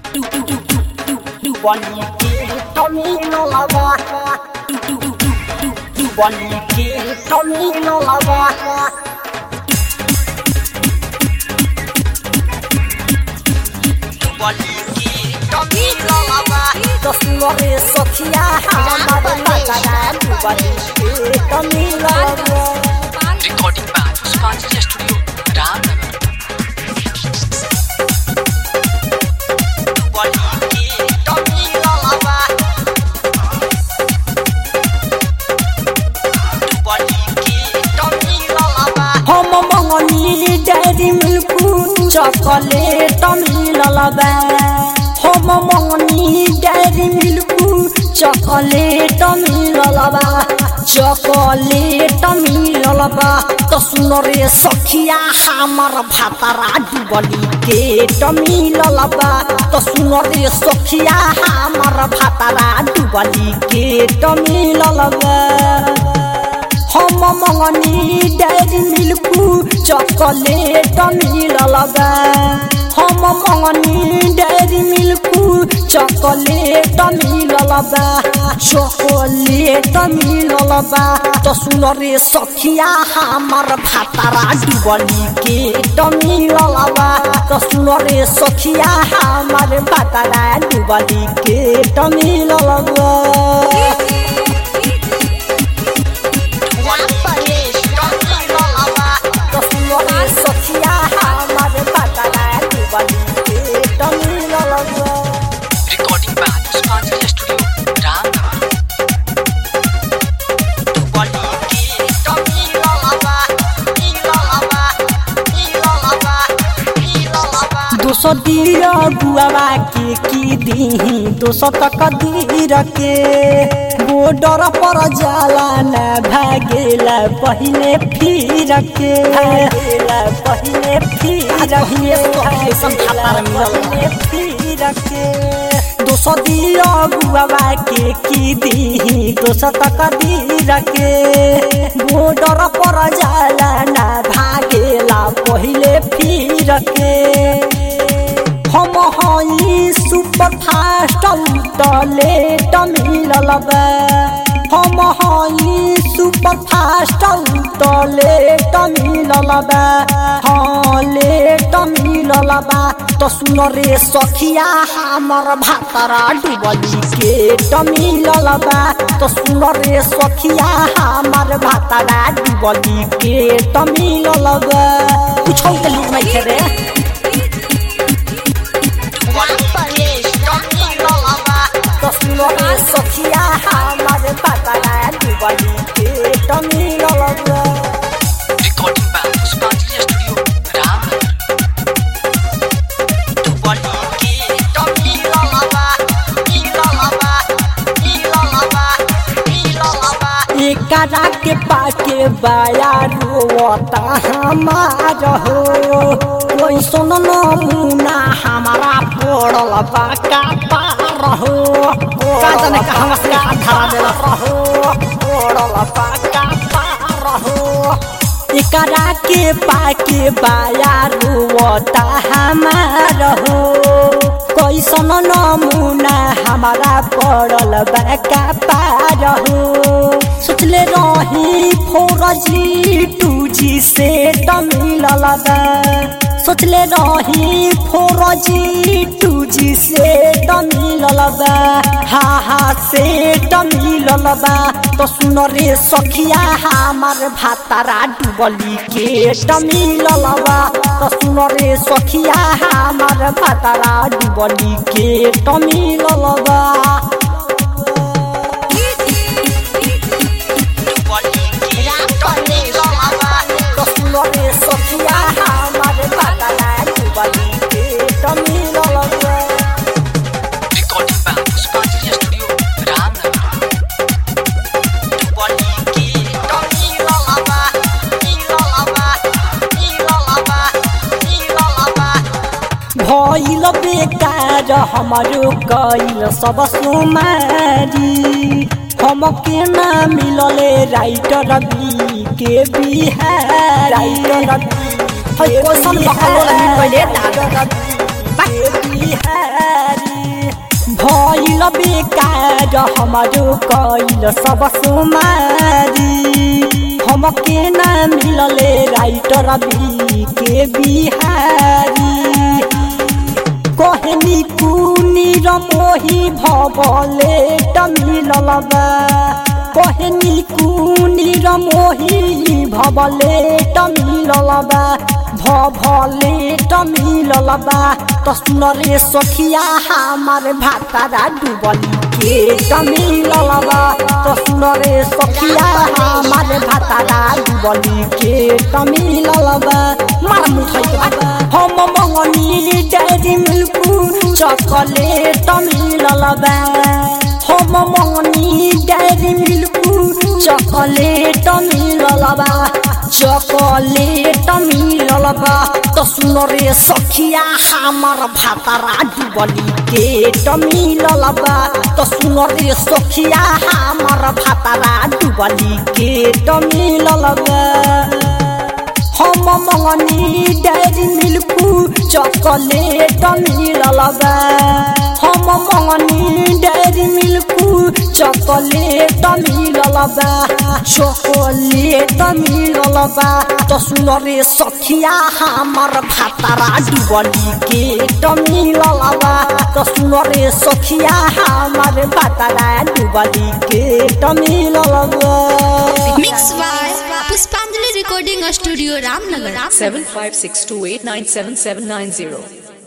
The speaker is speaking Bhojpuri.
Recording by Spanjia Studio, Ramnagar. हम मंगनी डेयरी मिल्क चॉकलेट मिललबा हम मंगनी डेयरी मिल्क चॉकलेट मिललबा चॉकलेट मिललबा तो सुन रे सखिया हमर भातारा डुबली केट मिललबा तो सुन रे सखिया हमर भातारा डुबली केट मिललबा हम मंगनी डेयरी मिल्क चॉकलेट मिललबा हम मंगनी डेयरी मिल्क चॉकलेट मिललबा चॉकलेट मिललबा तो सुन रे सखिया हमर भातारा डुबली केट मिललबा तो सुन रे सखिया हमर भातारा डुबली केट मिललबा Recording by Spanjia Studio, Ramnagar. दोसो दिया गुआवा के की दीही दोसो तक दीर के बॉर्डर पर जाला न भागेला पहले फिर के पहले फिर के दोसो दिया गुआवा के की दीही दोसो तक दीर के बॉर्डर पर जाला न भागेला पहले फिर के हम हई सुपर फास्ट लेट मिललबा हम हई सुपर फास्ट लेट मिललबा हाँ लेट मिललबा तो सुन रे सखिया हमर भातारा डुबली केट मिललबा तो सुन रे सखिया हमर भातारा डुबली केट मिललबा कुछ लुक नहीं थे रे सखिया हमर भातारा डुबली केट मिललबा Recording by Spanjia Studio, Ramnagar. एकरा के पाके बाया रोता हमार हो कोई सुन नमूना हमारा पड़ल बा का पार हो का जाने कहां से धरा देला हो पड़ल बा का पार हो एकरा के पाके बाया रोता हमार हो कोई सुन नमूना हमारा पड़ल बा का पार हो सोचले रही 4G 2G से मिललबा सोचले रही 4G 2G से मिललबा हा से मिललबा तो सुन रे सखिया हमर भातारा डुबली केट मिललबा तो सुन रे सखिया हमर भातारा डुबली केट मिललबा सखिया हमर भातारा डुबली केट मिललबा Recording by Spanjia Studio, Ramnagar. भइल बेकार हमरो कइल सब सुमारी हमके ना मिलले राइटर बी के बिहार राइटर बी है कोसन बकलो लगी पहिले दादा बिहार भइल बेकार हमारो कइल सब सुमारी हमके ना मिलले राइटर बी के बिहारी कहनी कुनी रमोही भवले मिलल बा कहनी कुनी रमोही भवले मिलल बा भवले मिलल बा तो सुन रे सखिया हमार भातारा डूबली के मिलल बा तो सुन रे सखिया हमार भातारा डूबली के मिलल बा मार मुठै हम मंगनी डेरी मिल्क चॉकलेट मिलल बा हम मंगनी डेरी मिल्क चॉकलेट मिलल बा चॉकलेट मिलल बा तो सुन रे सखिया हमार भातारा डूबली के मिलल बा तो सुन रे सखिया हमार भातारा डूबली के मिलल बा हम मंगनी डेरी मिल्क चॉकलेट मिलल बा हम मंगनी डेरी मिल्क चॉकलेट मिलल बा चॉकलेट मिलल बा तो सुन रे सखिया हमार भातारा डूबली के मिलल बा तो सुन रे सखिया हमार भातारा डूबली के मिलल बा Mixed by Puspanjali Recording Studio, Ramnagar. 7562897790